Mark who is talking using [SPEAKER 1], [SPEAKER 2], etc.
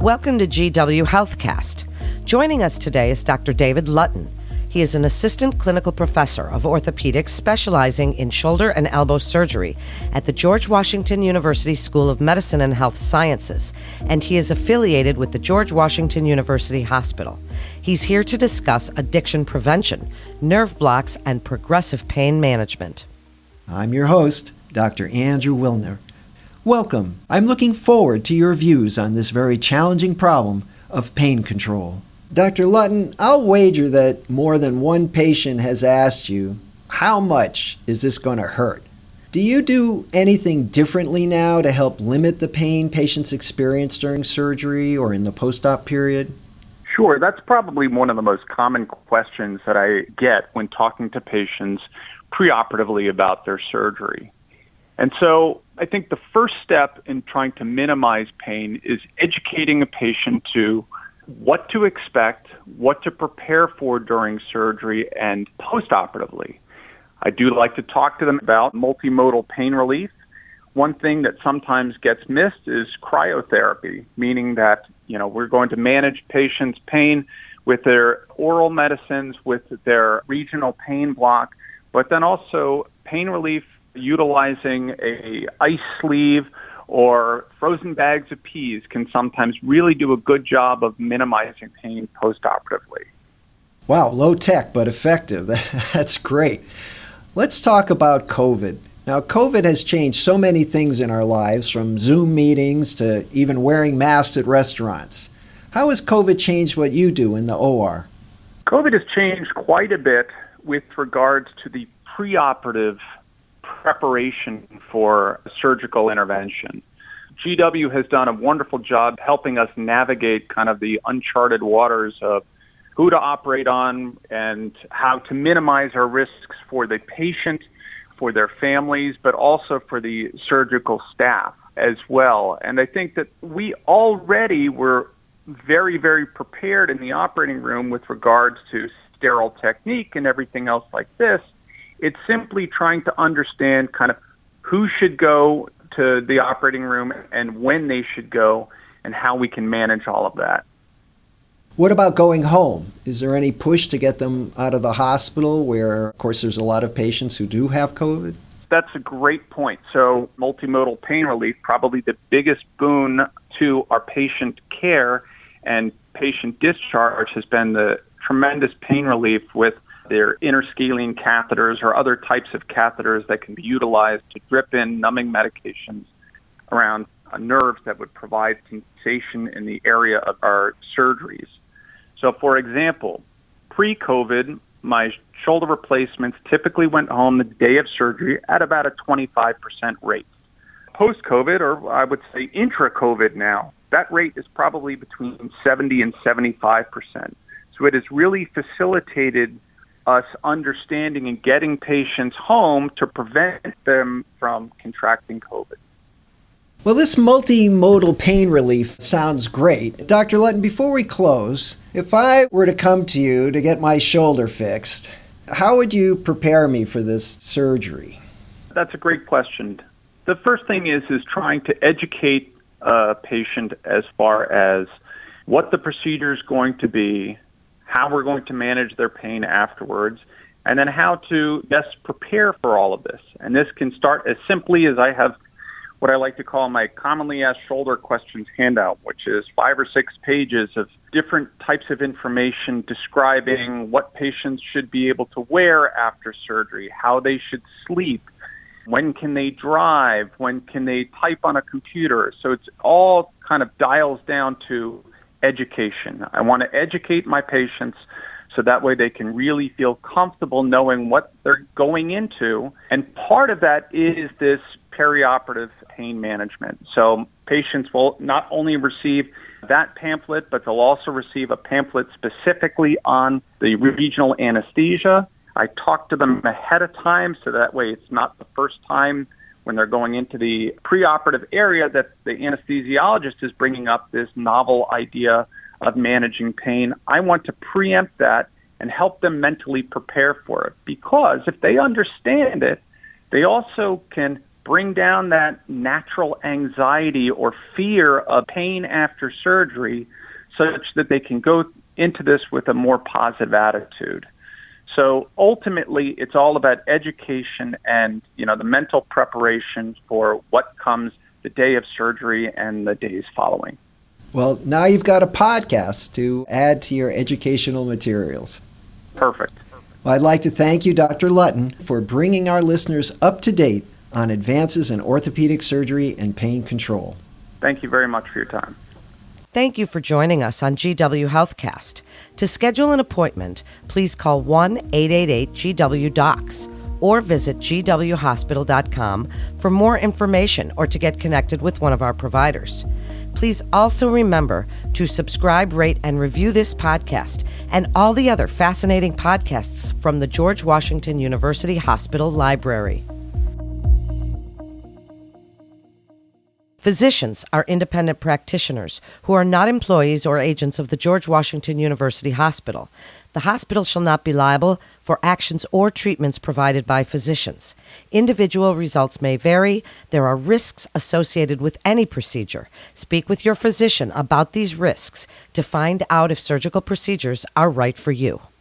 [SPEAKER 1] Welcome to GW Healthcast. Joining us today is Dr. David Lutton. He is an assistant clinical professor of orthopedics specializing in shoulder and elbow surgery at the George Washington University School of Medicine and Health Sciences, and he is affiliated with the George Washington University Hospital. He's here to discuss addiction prevention, nerve blocks, and progressive pain management.
[SPEAKER 2] I'm your host, Dr. Andrew Wilner. Welcome. I'm looking forward to your views on this very challenging problem of pain control. Dr. Lutton, I'll wager that more than one patient has asked you, how much is this going to hurt? Do you do anything differently now to help limit the pain patients experience during surgery or in the post-op period?
[SPEAKER 3] Sure. That's probably one of the most common questions that I get when talking to patients preoperatively about their surgery. And so I think the first step in trying to minimize pain is educating a patient to what to expect, what to prepare for during surgery and postoperatively. I do like to talk to them about multimodal pain relief. One thing that sometimes gets missed is cryotherapy, meaning that, we're going to manage patients' pain with their oral medicines, with their regional pain block, but then also pain relief utilizing a ice sleeve or frozen bags of peas can sometimes really do a good job of minimizing pain postoperatively.
[SPEAKER 2] Wow, low tech but effective. That's great. Let's talk about COVID. Now, COVID has changed so many things in our lives, from Zoom meetings to even wearing masks at restaurants. How has COVID changed what you do in the OR?
[SPEAKER 3] COVID has changed quite a bit with regards to the preoperative preparation for surgical intervention. GW has done a wonderful job helping us navigate kind of the uncharted waters of who to operate on and how to minimize our risks for the patient, for their families, but also for the surgical staff as well. And I think that we already were very, very prepared in the operating room with regards to sterile technique and everything else like this. It's simply trying to understand kind of who should go to the operating room and when they should go and how we can manage all of that.
[SPEAKER 2] What about going home? Is there any push to get them out of the hospital where, of course, there's a lot of patients who do have COVID?
[SPEAKER 3] That's a great point. So multimodal pain relief, probably the biggest boon to our patient care and patient discharge has been the tremendous pain relief with their interscalene catheters or other types of catheters that can be utilized to drip in numbing medications around nerves that would provide sensation in the area of our surgeries. So, for example, pre-COVID, my shoulder replacements typically went home the day of surgery at about a 25% rate. Post-COVID, or I would say intra-COVID now, that rate is probably between 70 and 75%. So it has really facilitated us understanding and getting patients home to prevent them from contracting COVID.
[SPEAKER 2] Well, this multimodal pain relief sounds great. Dr. Lutton, before we close, if I were to come to you to get my shoulder fixed, how would you prepare me for this surgery?
[SPEAKER 3] That's a great question. The first thing is trying to educate a patient as far as what the procedure is going to be, how we're going to manage their pain afterwards, and then how to best prepare for all of this. And this can start as simply as I have what I like to call my commonly asked shoulder questions handout, which is 5 or 6 pages of different types of information describing what patients should be able to wear after surgery, how they should sleep, when can they drive, when can they type on a computer. So it's all kind of dials down to education. I want to educate my patients so that way they can really feel comfortable knowing what they're going into. And part of that is this perioperative pain management. So patients will not only receive that pamphlet, but they'll also receive a pamphlet specifically on the regional anesthesia. I talk to them ahead of time so that way it's not the first time when they're going into the preoperative area that the anesthesiologist is bringing up this novel idea of managing pain. I want to preempt that and help them mentally prepare for it, because if they understand it, they also can bring down that natural anxiety or fear of pain after surgery such that they can go into this with a more positive attitude. So ultimately, it's all about education and, the mental preparation for what comes the day of surgery and the days following.
[SPEAKER 2] Well, now you've got a podcast to add to your educational materials.
[SPEAKER 3] Perfect.
[SPEAKER 2] Well, I'd like to thank you, Dr. Lutton, for bringing our listeners up to date on advances in orthopedic surgery and pain control.
[SPEAKER 3] Thank you very much for your time.
[SPEAKER 1] Thank you for joining us on GW Healthcast. To schedule an appointment, please call 1-888-GW-DOCS or visit gwhospital.com for more information or to get connected with one of our providers. Please also remember to subscribe, rate, and review this podcast and all the other fascinating podcasts from the George Washington University Hospital Library. Physicians are independent practitioners who are not employees or agents of the George Washington University Hospital. The hospital shall not be liable for actions or treatments provided by physicians. Individual results may vary. There are risks associated with any procedure. Speak with your physician about these risks to find out if surgical procedures are right for you.